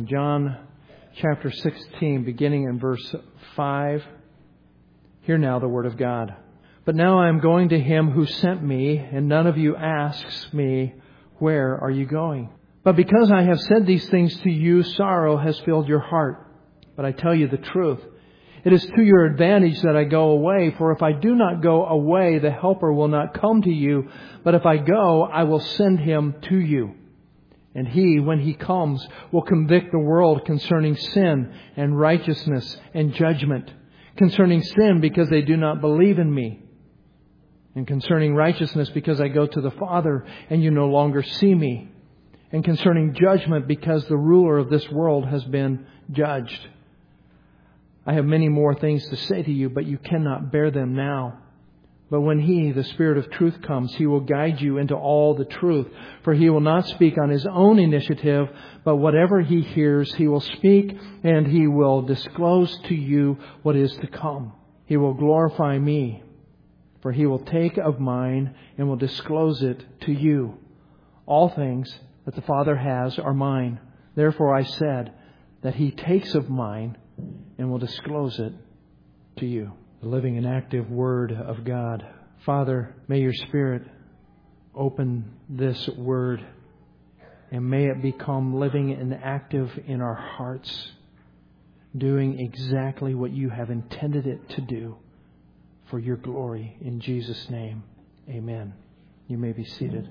John chapter 16, beginning in verse 5. Hear now the word of God. But now I am going to Him who sent me, and none of you asks me, where are you going? But because I have said these things to you, sorrow has filled your heart. But I tell you the truth. It is to your advantage that I go away, for if I do not go away, the Helper will not come to you. But if I go, I will send Him to you. And He, when He comes, will convict the world concerning sin and righteousness and judgment. Concerning sin, because they do not believe in me. And concerning righteousness, because I go to the Father and you no longer see me. And concerning judgment, because the ruler of this world has been judged. I have many more things to say to you, but you cannot bear them now. But when He, the Spirit of truth, comes, He will guide you into all the truth. For He will not speak on His own initiative, but whatever He hears, He will speak, and He will disclose to you what is to come. He will glorify me, for He will take of mine and will disclose it to you. All things that the Father has are mine. Therefore I said that He takes of mine and will disclose it to you. The living and active Word of God. Father, may Your Spirit open this Word and may it become living and active in our hearts, doing exactly what You have intended it to do for Your glory. In Jesus' name, amen. You may be seated.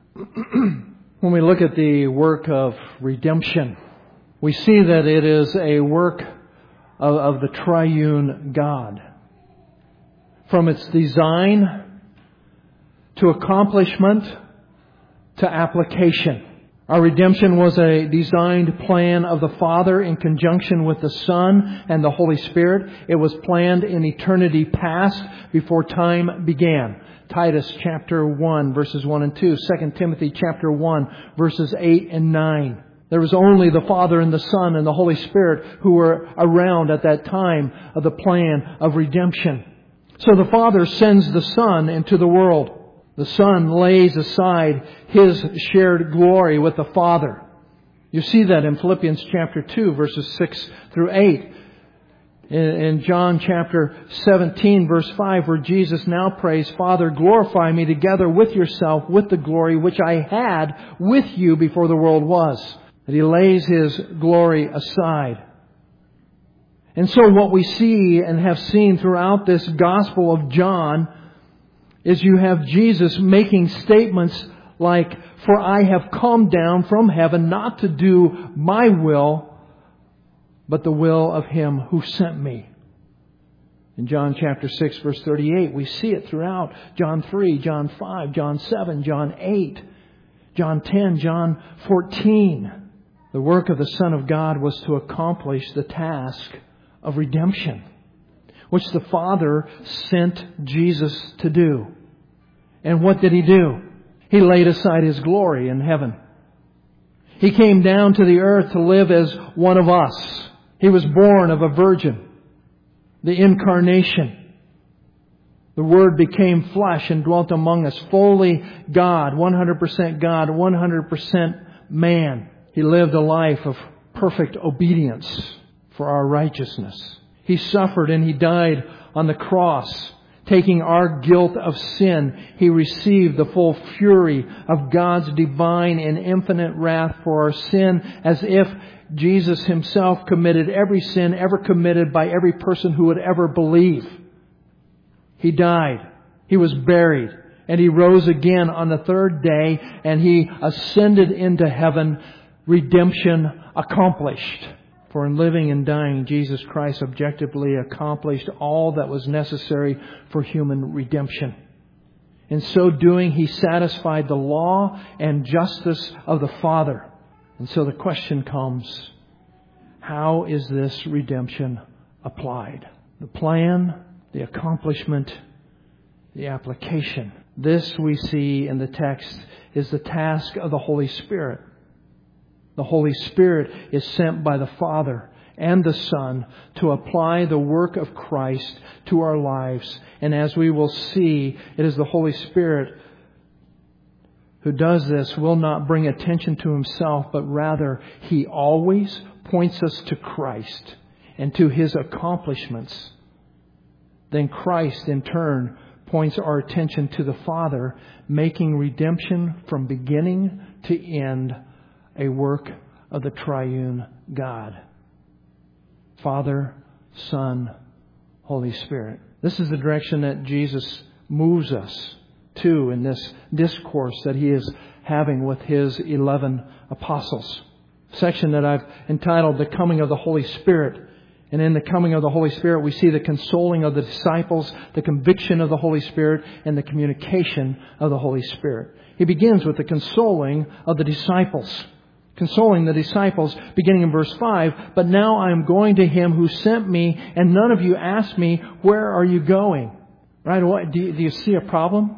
When we look at the work of redemption, we see that it is a work of the triune God. From its design to accomplishment to application. Our redemption was a designed plan of the Father in conjunction with the Son and the Holy Spirit. It was planned in eternity past before time began. Titus chapter 1 verses 1 and 2. 2 Timothy chapter 1 verses 8 and 9. There was only the Father and the Son and the Holy Spirit who were around at that time of the plan of redemption. So the Father sends the Son into the world. The Son lays aside His shared glory with the Father. You see that in Philippians chapter 2 verses 6 through 8. In John chapter 17 verse 5, where Jesus now prays, Father, glorify me together with Yourself with the glory which I had with You before the world was. That He lays His glory aside. And so what we see and have seen throughout this Gospel of John is you have Jesus making statements like, for I have come down from heaven not to do my will, but the will of Him who sent me. In John chapter 6 verse 38, we see it throughout John 3, John 5, John 7, John 8, John 10, John 14. The work of the Son of God was to accomplish the task of redemption, which the Father sent Jesus to do. And what did He do? He laid aside His glory in heaven. He came down to the earth to live as one of us. He was born of a virgin. The incarnation. The Word became flesh and dwelt among us. Fully God, 100% God, 100% man. He lived a life of perfect obedience for our righteousness. He suffered and He died on the cross, taking our guilt of sin. He received the full fury of God's divine and infinite wrath for our sin, as if Jesus Himself committed every sin ever committed by every person who would ever believe. He died. He was buried. And He rose again on the third day, and He ascended into heaven. Redemption accomplished. For in living and dying, Jesus Christ objectively accomplished all that was necessary for human redemption. In so doing, He satisfied the law and justice of the Father. And so the question comes, how is this redemption applied? The plan, the accomplishment, the application. This we see in the text is the task of the Holy Spirit. The Holy Spirit is sent by the Father and the Son to apply the work of Christ to our lives. And as we will see, it is the Holy Spirit who does this will not bring attention to Himself, but rather He always points us to Christ and to His accomplishments, then Christ in turn points our attention to the Father, making redemption from beginning to end a work of the triune God. Father, Son, Holy Spirit. This is the direction that Jesus moves us to in this discourse that He is having with His 11 apostles. Section that I've entitled The Coming of the Holy Spirit. And in the coming of the Holy Spirit, we see the consoling of the disciples, the conviction of the Holy Spirit, and the communication of the Holy Spirit. He begins with the consoling of the disciples. Consoling the disciples, beginning in verse 5. But now I am going to Him who sent me, and none of you ask me, where are you going? Right? Do you see a problem?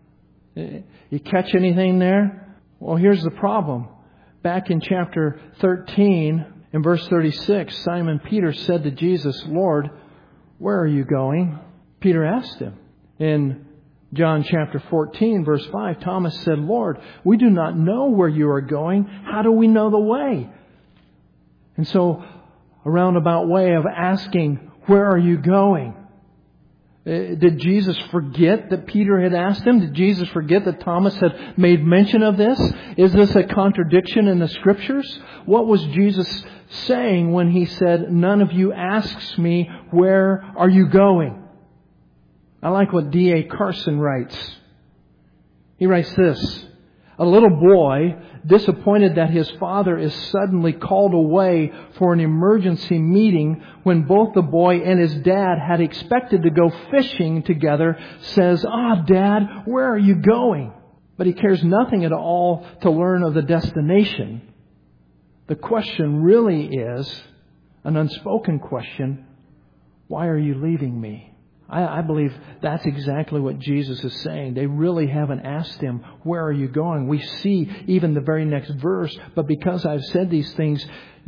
You catch anything there? Well, here's the problem. Back in chapter 13, in verse 36, Simon Peter said to Jesus, Lord, where are you going? Peter asked Him. In John chapter 14, verse 5, Thomas said, Lord, we do not know where you are going. How do we know the way? And so, a roundabout way of asking, where are you going? Did Jesus forget that Peter had asked him? Did Jesus forget that Thomas had made mention of this? Is this a contradiction in the Scriptures? What was Jesus saying when He said, none of you asks me, where are you going? I like what D.A. Carson writes. He writes this. A little boy, disappointed that his father is suddenly called away for an emergency meeting when both the boy and his dad had expected to go fishing together, says, Dad, where are you going? But he cares nothing at all to learn of the destination. The question really is an unspoken question. Why are you leaving me? I believe that's exactly what Jesus is saying. They really haven't asked Him, where are you going? We see even the very next verse, but because I've said these things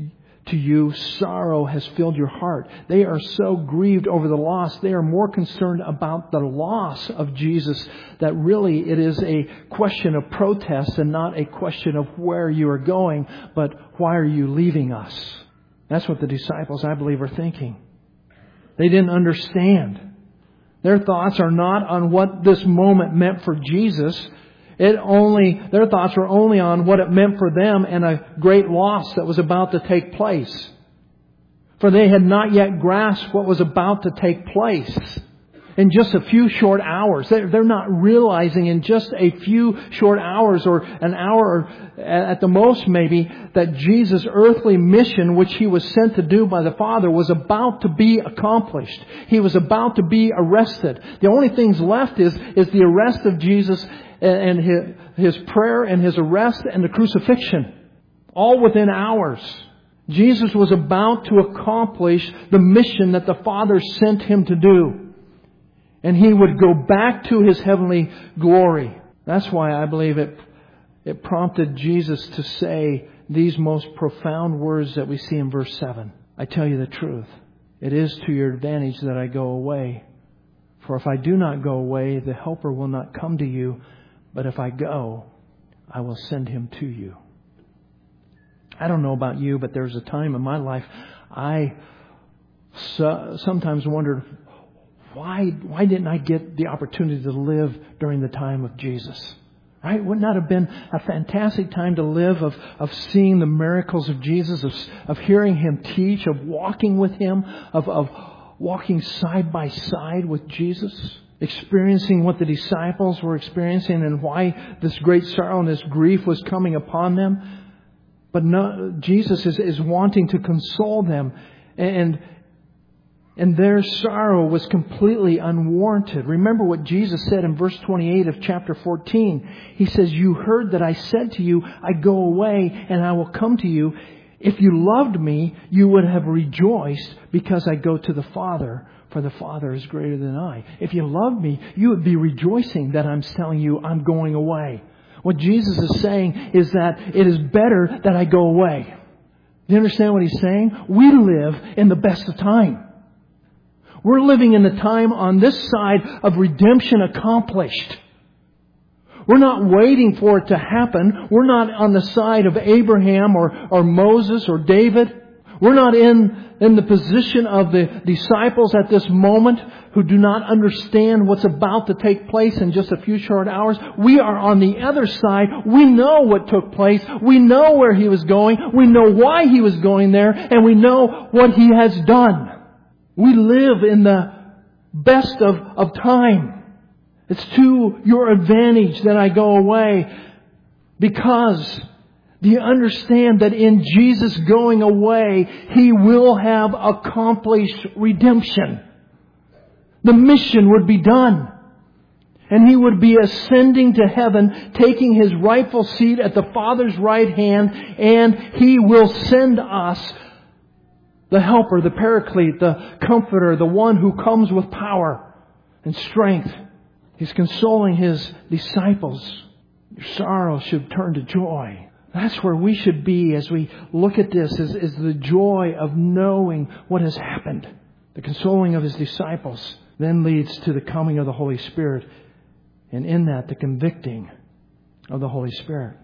to you, sorrow has filled your heart. They are so grieved over the loss. They are more concerned about the loss of Jesus that really it is a question of protest and not a question of where you are going, but why are you leaving us? That's what the disciples, I believe, are thinking. They didn't understand. Their thoughts are not on what this moment meant for Jesus. Their thoughts were only on what it meant for them and a great loss that was about to take place. For they had not yet grasped what was about to take place in just a few short hours. They're not realizing in just a few short hours or an hour at the most maybe that Jesus' earthly mission, which He was sent to do by the Father, was about to be accomplished. He was about to be arrested. The only things left is the arrest of Jesus and His prayer and His arrest and the crucifixion. All within hours. Jesus was about to accomplish the mission that the Father sent Him to do. And He would go back to His heavenly glory. That's why I believe it prompted Jesus to say these most profound words that we see in verse 7. I tell you the truth. It is to your advantage that I go away. For if I do not go away, the Helper will not come to you. But if I go, I will send Him to you. I don't know about you, but there's a time in my life I sometimes wondered, why didn't I get the opportunity to live during the time of Jesus? Right? Wouldn't that have been a fantastic time to live of seeing the miracles of Jesus, of hearing Him teach, of walking with Him, of walking side by side with Jesus, experiencing what the disciples were experiencing and why this great sorrow and this grief was coming upon them. But no, Jesus is wanting to console them, and their sorrow was completely unwarranted. Remember what Jesus said in verse 28 of chapter 14. He says, you heard that I said to you, I go away and I will come to you. If you loved me, you would have rejoiced because I go to the Father, for the Father is greater than I. If you loved me, you would be rejoicing that I'm telling you I'm going away. What Jesus is saying is that it is better that I go away. Do you understand what He's saying? We live in the best of time. We're living in the time on this side of redemption accomplished. We're not waiting for it to happen. We're not on the side of Abraham or Moses or David. We're not in the position of the disciples at this moment who do not understand what's about to take place in just a few short hours. We are on the other side. We know what took place. We know where He was going. We know why He was going there. And we know what He has done. We live in the best of time. It's to your advantage that I go away, because do you understand that in Jesus going away, He will have accomplished redemption? The mission would be done. And He would be ascending to heaven, taking His rightful seat at the Father's right hand, and He will send us the Helper, the Paraclete, the Comforter, the one who comes with power and strength. He's consoling His disciples. Your sorrow should turn to joy. That's where we should be as we look at this, is the joy of knowing what has happened. The consoling of His disciples then leads to the coming of the Holy Spirit. And in that, the convicting of the Holy Spirit.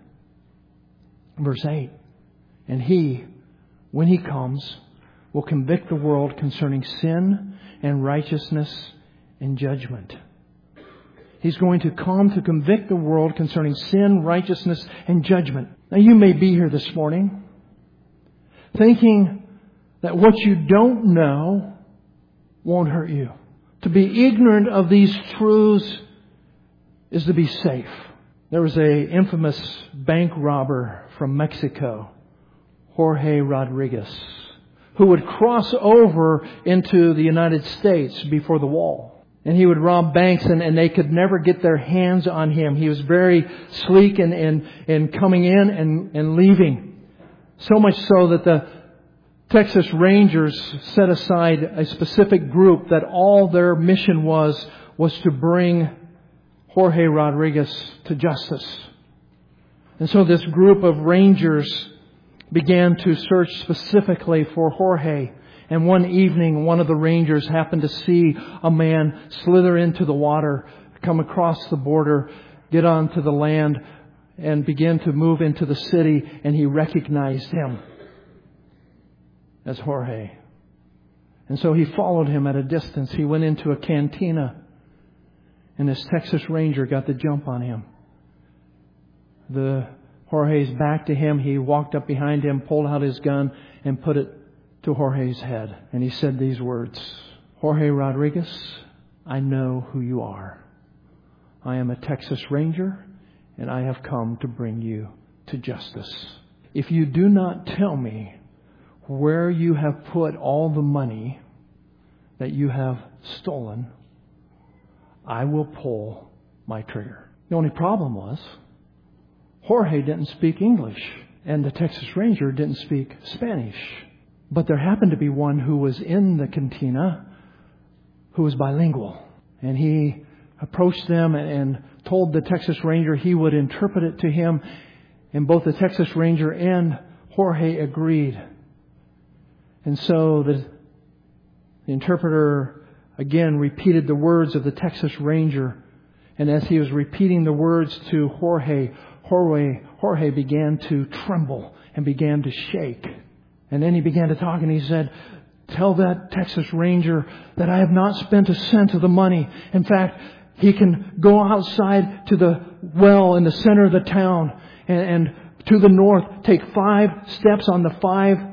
Verse 8. And He, when He comes, will convict the world concerning sin and righteousness and judgment. He's going to come to convict the world concerning sin, righteousness, and judgment. Now, you may be here this morning thinking that what you don't know won't hurt you. To be ignorant of these truths is to be safe. There was an infamous bank robber from Mexico, Jorge Rodriguez, who would cross over into the United States before the wall. And he would rob banks, and they could never get their hands on him. He was very sleek in coming in and leaving. So much so that the Texas Rangers set aside a specific group that all their mission was to bring Jorge Rodriguez to justice. And so this group of Rangers began to search specifically for Jorge. And one evening, one of the Rangers happened to see a man slither into the water, come across the border, get onto the land, and begin to move into the city. And he recognized him as Jorge. And so he followed him at a distance. He went into a cantina, and this Texas Ranger got the jump on him. Jorge's back to him. He walked up behind him, pulled out his gun, and put it to Jorge's head. And he said these words, Jorge Rodriguez, I know who you are. I am a Texas Ranger, and I have come to bring you to justice. If you do not tell me where you have put all the money that you have stolen, I will pull my trigger. The only problem was Jorge didn't speak English, and the Texas Ranger didn't speak Spanish. But there happened to be one who was in the cantina who was bilingual. And he approached them and told the Texas Ranger he would interpret it to him. And both the Texas Ranger and Jorge agreed. And so the interpreter again repeated the words of the Texas Ranger. And as he was repeating the words to Jorge began to tremble and began to shake. And then he began to talk, and he said, tell that Texas Ranger that I have not spent a cent of the money. In fact, he can go outside to the well in the center of the town and to the north, take 5 steps on the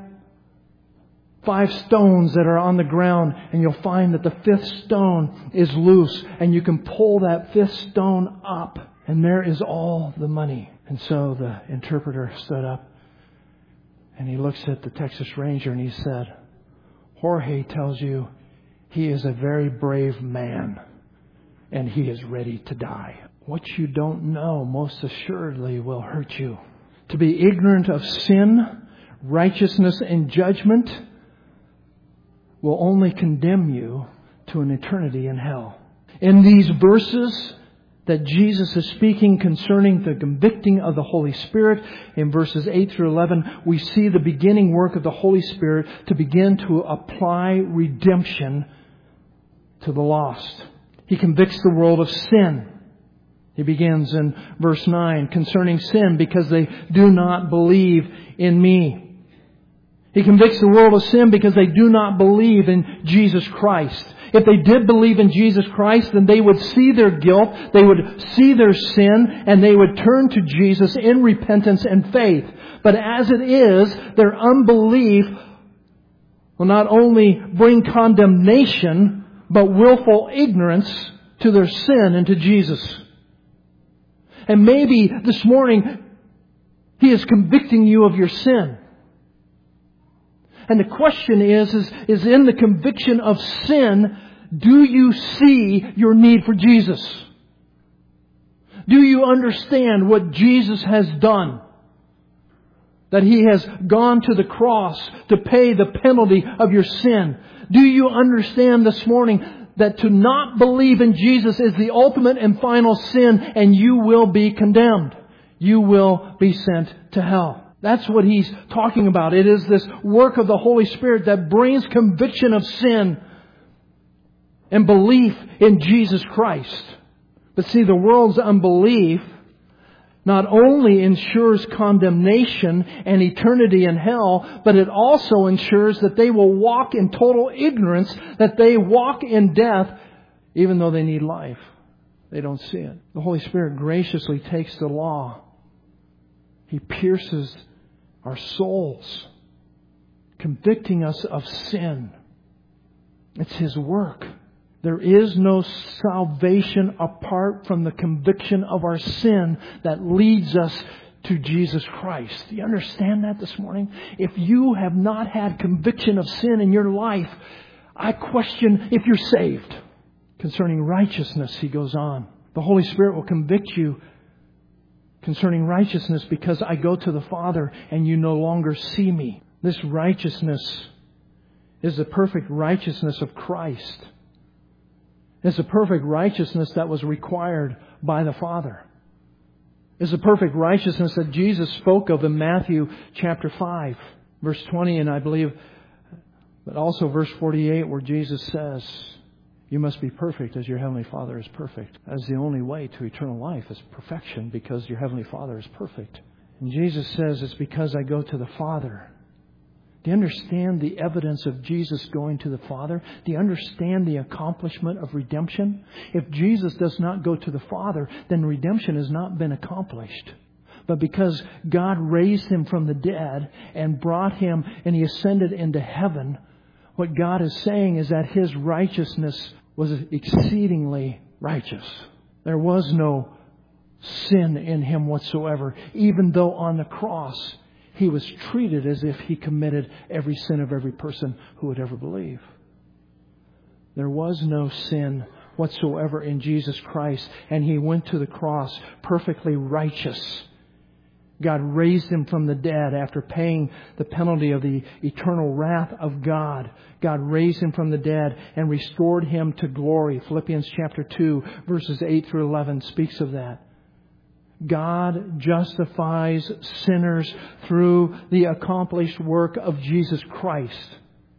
five stones that are on the ground, and you'll find that the 5th stone is loose, and you can pull that 5th stone up, and there is all the money. And so the interpreter stood up, and he looks at the Texas Ranger and he said, Jorge tells you he is a very brave man and he is ready to die. What you don't know most assuredly will hurt you. To be ignorant of sin, righteousness, and judgment will only condemn you to an eternity in hell. In these verses that Jesus is speaking concerning the convicting of the Holy Spirit, in verses 8 through 11, we see the beginning work of the Holy Spirit to begin to apply redemption to the lost. He convicts the world of sin. He begins in verse 9, concerning sin, because they do not believe in me. He convicts the world of sin because they do not believe in Jesus Christ. If they did believe in Jesus Christ, then they would see their guilt, they would see their sin, and they would turn to Jesus in repentance and faith. But as it is, their unbelief will not only bring condemnation, but willful ignorance to their sin and to Jesus. And maybe this morning, He is convicting you of your sin. And the question is in the conviction of sin, do you see your need for Jesus? Do you understand what Jesus has done? That He has gone to the cross to pay the penalty of your sin. Do you understand this morning that to not believe in Jesus is the ultimate and final sin, and you will be condemned? You will be sent to hell. That's what He's talking about. It is this work of the Holy Spirit that brings conviction of sin and belief in Jesus Christ. But see, the world's unbelief not only ensures condemnation and eternity in hell, but it also ensures that they will walk in total ignorance, that they walk in death, even though they need life. They don't see it. The Holy Spirit graciously takes the law. He pierces our souls, convicting us of sin. It's His work. There is no salvation apart from the conviction of our sin that leads us to Jesus Christ. Do you understand that this morning? If you have not had conviction of sin in your life, I question if you're saved. Concerning righteousness, He goes on. The Holy Spirit will convict you concerning righteousness because I go to the Father and you no longer see me. This righteousness is the perfect righteousness of Christ. It's the perfect righteousness that was required by the Father. It's the perfect righteousness that Jesus spoke of in Matthew chapter 5, verse 20, and I believe, but also verse 48, where Jesus says, you must be perfect as your Heavenly Father is perfect. As the only way to eternal life is perfection, because your Heavenly Father is perfect. And Jesus says, it's because I go to the Father. Do you understand the evidence of Jesus going to the Father? Do you understand the accomplishment of redemption? If Jesus does not go to the Father, then redemption has not been accomplished. But because God raised Him from the dead and brought Him and He ascended into heaven, what God is saying is that His righteousness was exceedingly righteous. There was no sin in Him whatsoever, even though on the cross He was treated as if He committed every sin of every person who would ever believe. There was no sin whatsoever in Jesus Christ, and He went to the cross perfectly righteous. God raised Him from the dead after paying the penalty of the eternal wrath of God. God raised Him from the dead and restored Him to glory. Philippians chapter 2, verses 8 through 11 speaks of that. God justifies sinners through the accomplished work of Jesus Christ.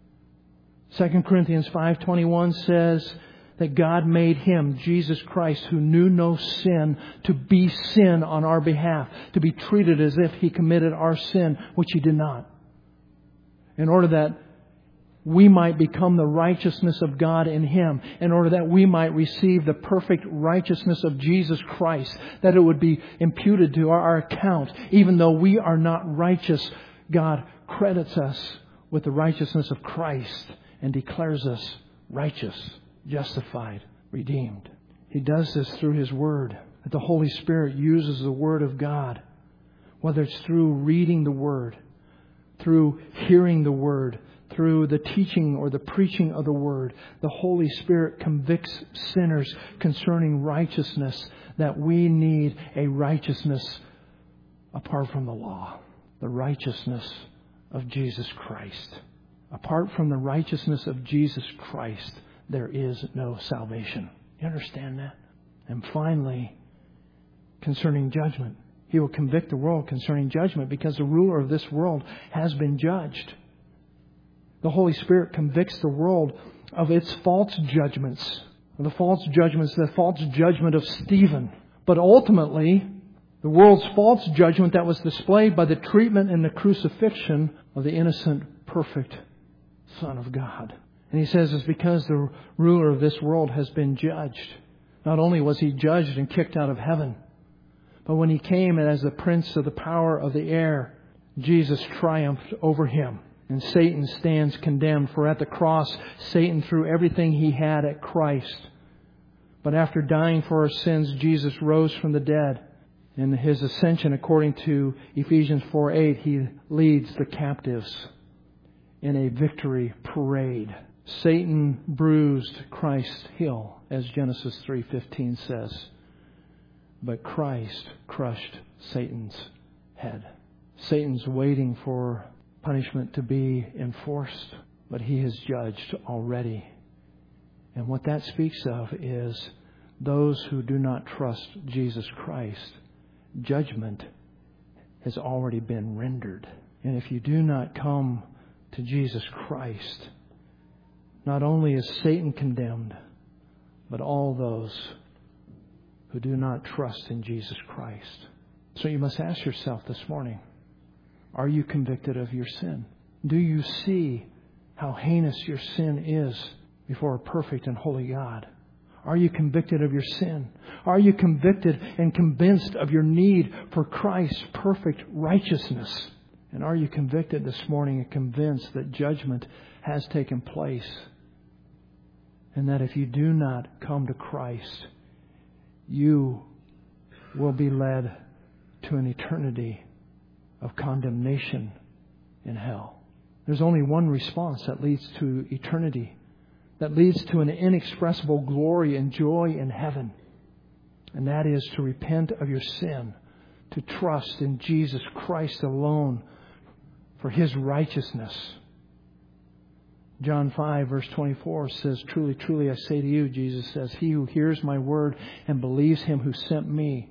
2 Corinthians 5:21 says that God made Him, Jesus Christ, who knew no sin, to be sin on our behalf, to be treated as if He committed our sin, which He did not. In order that we might become the righteousness of God in Him, in order that we might receive the perfect righteousness of Jesus Christ, that it would be imputed to our account. Even though we are not righteous, God credits us with the righteousness of Christ and declares us righteous, justified, redeemed. He does this through His Word. That the Holy Spirit uses the Word of God, whether it's through reading the Word, through hearing the Word, through the teaching or the preaching of the Word. The Holy Spirit convicts sinners concerning righteousness, that we need a righteousness apart from the law. The righteousness of Jesus Christ. Apart from the righteousness of Jesus Christ, there is no salvation. You understand that? And finally, concerning judgment. He will convict the world concerning judgment because the ruler of this world has been judged. The Holy Spirit convicts the world of its false judgments. The false judgment of Stephen. But ultimately, the world's false judgment that was displayed by the treatment and the crucifixion of the innocent perfect Son of God. And he says it's because the ruler of this world has been judged. Not only was he judged and kicked out of heaven, but when he came as the prince of the power of the air, Jesus triumphed over him. And Satan stands condemned, for at the cross, Satan threw everything he had at Christ. But after dying for our sins, Jesus rose from the dead. In His ascension, according to Ephesians 4:8, He leads the captives in a victory parade. Satan bruised Christ's heel, as Genesis 3:15 says. But Christ crushed Satan's head. Satan's waiting for punishment to be enforced, but he is judged already. And what that speaks of is those who do not trust Jesus Christ. Judgment has already been rendered. And if you do not come to Jesus Christ, not only is Satan condemned, but all those who do not trust in Jesus Christ. So you must ask yourself this morning, are you convicted of your sin? Do you see how heinous your sin is before a perfect and holy God? Are you convicted of your sin? Are you convicted and convinced of your need for Christ's perfect righteousness? And are you convicted this morning and convinced that judgment has taken place? And that if you do not come to Christ, you will be led to an eternity of condemnation in hell. There's only one response that leads to eternity, that leads to an inexpressible glory and joy in heaven. And that is to repent of your sin, to trust in Jesus Christ alone for His righteousness. John 5 verse 24 says, "Truly, truly, I say to you," Jesus says, "he who hears my word and believes Him who sent me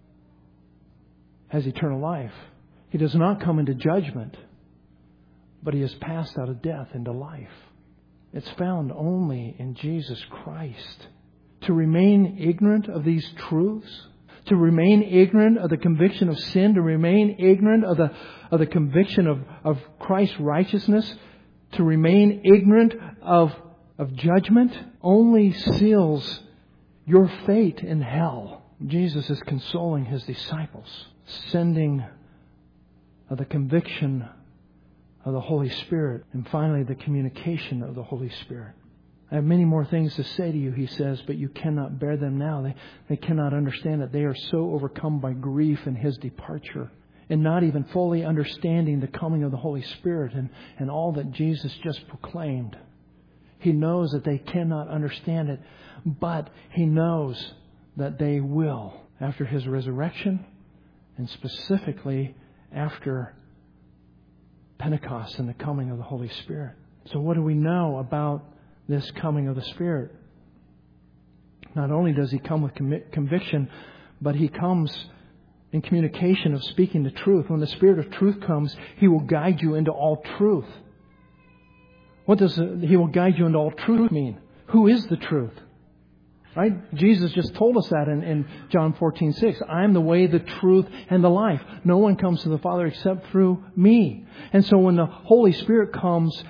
has eternal life." He does not come into judgment, but he has passed out of death into life. It's found only in Jesus Christ. To remain ignorant of these truths, to remain ignorant of the conviction of sin, to remain ignorant of the conviction of Christ's righteousness, to remain ignorant of judgment, only seals your fate in hell. Jesus is consoling His disciples, sending the conviction of the Holy Spirit, and finally the communication of the Holy Spirit. "I have many more things to say to you," He says, "but you cannot bear them now." They cannot understand it. They are so overcome by grief in His departure, and not even fully understanding the coming of the Holy Spirit and all that Jesus just proclaimed. He knows that they cannot understand it, but He knows that they will after His resurrection, and specifically after Pentecost and the coming of the Holy Spirit. So what do we know about this coming of the Spirit? Not only does He come with conviction, but He comes in communication of speaking the truth. When the Spirit of truth comes, He will guide you into all truth. What does He will guide you into all truth mean? Who is the truth? Right? Jesus just told us that in John 14:6. "I am the way, the truth, and the life. No one comes to the Father except through me." And so when the Holy Spirit comes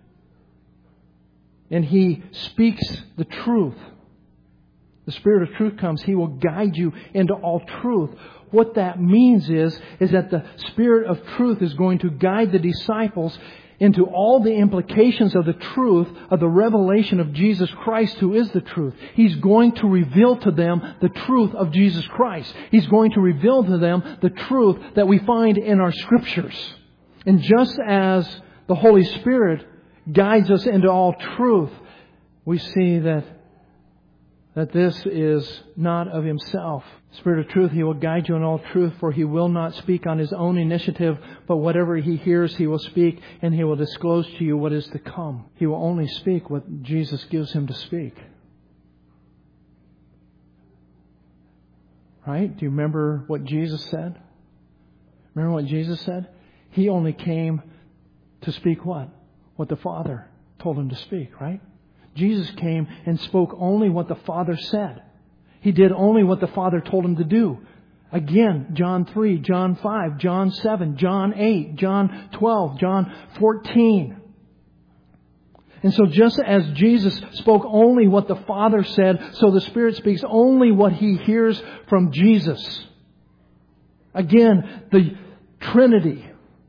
and He speaks the truth, the Spirit of truth comes, He will guide you into all truth. What that means is that the Spirit of truth is going to guide the disciples into all the implications of the truth of the revelation of Jesus Christ, who is the truth. He's going to reveal to them the truth of Jesus Christ. He's going to reveal to them the truth that we find in our Scriptures. And just as the Holy Spirit guides us into all truth, we see that this is not of Himself. Spirit of truth, He will guide you in all truth, for He will not speak on His own initiative, but whatever He hears, He will speak, and He will disclose to you what is to come. He will only speak what Jesus gives Him to speak. Right? Do you remember what Jesus said? Remember what Jesus said? He only came to speak what? What the Father told Him to speak, right? Jesus came and spoke only what the Father said. He did only what the Father told Him to do. Again, John 3, John 5, John 7, John 8, John 12, John 14. And so just as Jesus spoke only what the Father said, so the Spirit speaks only what He hears from Jesus. Again, the Trinity,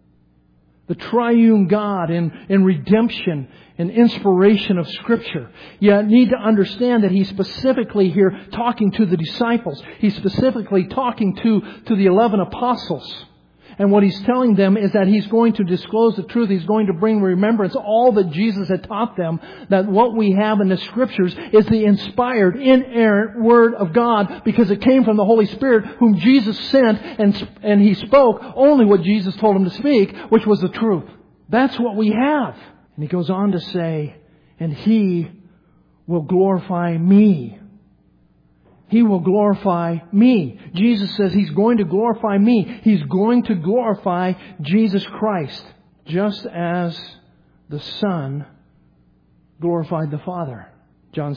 the triune God in redemption and inspiration of Scripture. You need to understand that He's specifically here talking to the disciples. He's specifically talking to the 11 apostles. And what He's telling them is that He's going to disclose the truth. He's going to bring remembrance all that Jesus had taught them. That what we have in the Scriptures is the inspired, inerrant Word of God, because it came from the Holy Spirit whom Jesus sent, and He spoke only what Jesus told Him to speak, which was the truth. That's what we have. And He goes on to say, and He will glorify me. He will glorify me. Jesus says He's going to glorify me. He's going to glorify Jesus Christ, just as the Son glorified the Father. John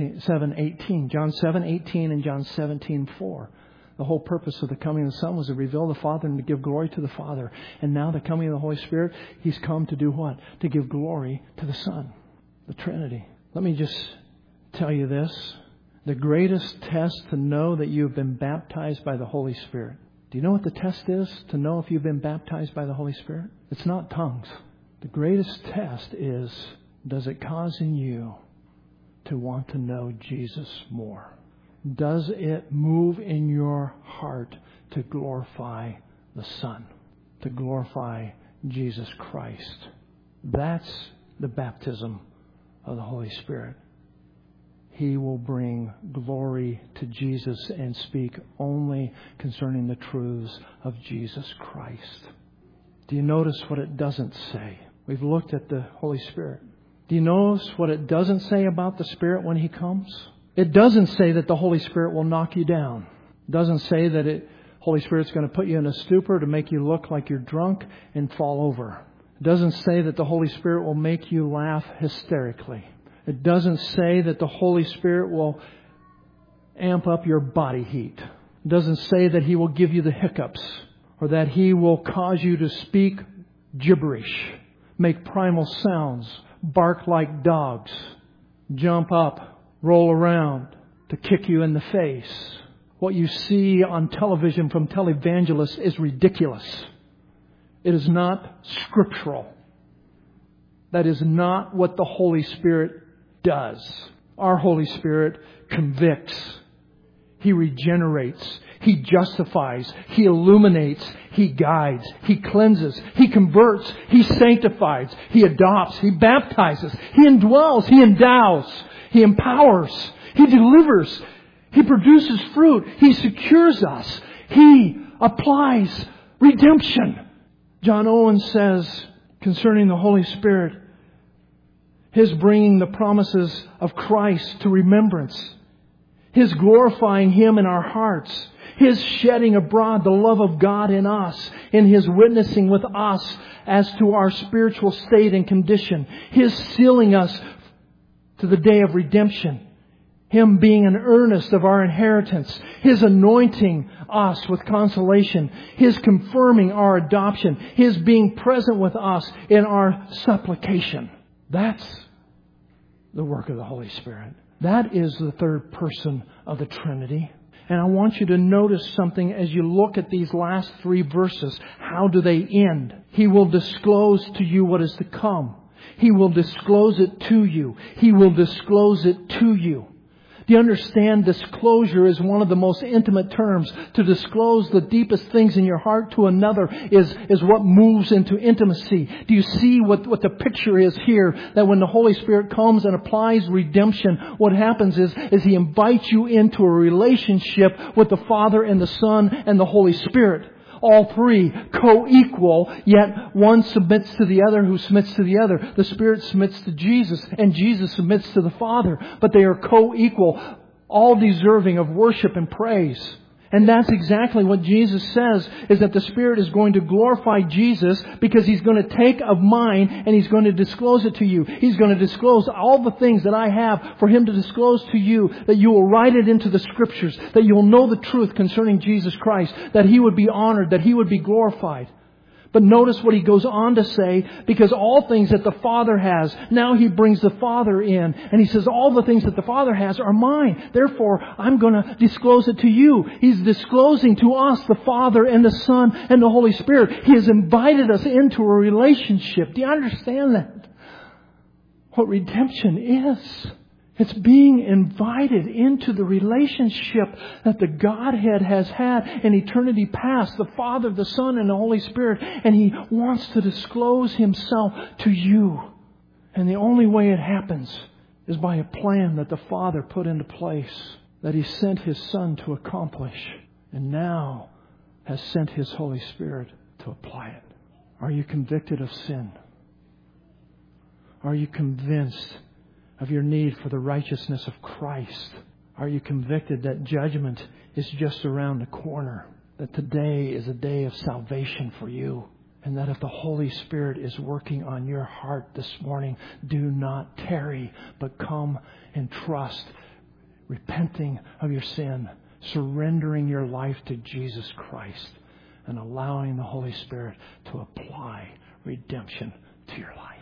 7:18. John 7:18 and John 17:4. The whole purpose of the coming of the Son was to reveal the Father and to give glory to the Father. And now the coming of the Holy Spirit, He's come to do what? To give glory to the Son. The Trinity. Let me just tell you this. The greatest test to know that you've been baptized by the Holy Spirit. Do you know what the test is to know if you've been baptized by the Holy Spirit? It's not tongues. The greatest test is, does it cause in you to want to know Jesus more? Does it move in your heart to glorify the Son, to glorify Jesus Christ? That's the baptism of the Holy Spirit. He will bring glory to Jesus and speak only concerning the truths of Jesus Christ. Do you notice what it doesn't say? We've looked at the Holy Spirit. Do you notice what it doesn't say about the Spirit when He comes? It doesn't say that the Holy Spirit will knock you down. It doesn't say that Holy Spirit's going to put you in a stupor to make you look like you're drunk and fall over. It doesn't say that the Holy Spirit will make you laugh hysterically. It doesn't say that the Holy Spirit will amp up your body heat. It doesn't say that He will give you the hiccups or that He will cause you to speak gibberish, make primal sounds, bark like dogs, jump up, roll around, to kick you in the face. What you see on television from televangelists is ridiculous. It is not scriptural. That is not what the Holy Spirit does. Our Holy Spirit convicts. He regenerates. He justifies. He illuminates. He guides. He cleanses. He converts. He sanctifies. He adopts. He baptizes. He indwells. He endows. He empowers. He delivers. He produces fruit. He secures us. He applies redemption. John Owen says concerning the Holy Spirit, His bringing the promises of Christ to remembrance, His glorifying Him in our hearts, His shedding abroad the love of God in us, in His witnessing with us as to our spiritual state and condition, His sealing us to the day of redemption, Him being an earnest of our inheritance, His anointing us with consolation, His confirming our adoption, His being present with us in our supplication. That's the work of the Holy Spirit. That is the third person of the Trinity. And I want you to notice something as you look at these last three verses. How do they end? He will disclose to you what is to come. He will disclose it to you. He will disclose it to you. Do you understand? Disclosure is one of the most intimate terms. To disclose the deepest things in your heart to another is what moves into intimacy. Do you see what the picture is here? That when the Holy Spirit comes and applies redemption, what happens is He invites you into a relationship with the Father and the Son and the Holy Spirit. All three co-equal, yet one submits to the other who submits to the other. The Spirit submits to Jesus and Jesus submits to the Father. But they are co-equal, all deserving of worship and praise. And that's exactly what Jesus says, is that the Spirit is going to glorify Jesus because He's going to take of mine and He's going to disclose it to you. He's going to disclose all the things that I have for Him to disclose to you, that you will write it into the Scriptures, that you will know the truth concerning Jesus Christ, that He would be honored, that He would be glorified. But notice what he goes on to say, because all things that the Father has, now he brings the Father in. And he says, all the things that the Father has are mine. Therefore, I'm going to disclose it to you. He's disclosing to us the Father and the Son and the Holy Spirit. He has invited us into a relationship. Do you understand that? What redemption is. It's being invited into the relationship that the Godhead has had in eternity past, the Father, the Son, and the Holy Spirit. And He wants to disclose Himself to you. And the only way it happens is by a plan that the Father put into place, that He sent His Son to accomplish, and now has sent His Holy Spirit to apply it. Are you convicted of sin? Are you convinced of your need for the righteousness of Christ? Are you convicted that judgment is just around the corner? That today is a day of salvation for you? And that if the Holy Spirit is working on your heart this morning, do not tarry, but come and trust, repenting of your sin, surrendering your life to Jesus Christ, and allowing the Holy Spirit to apply redemption to your life.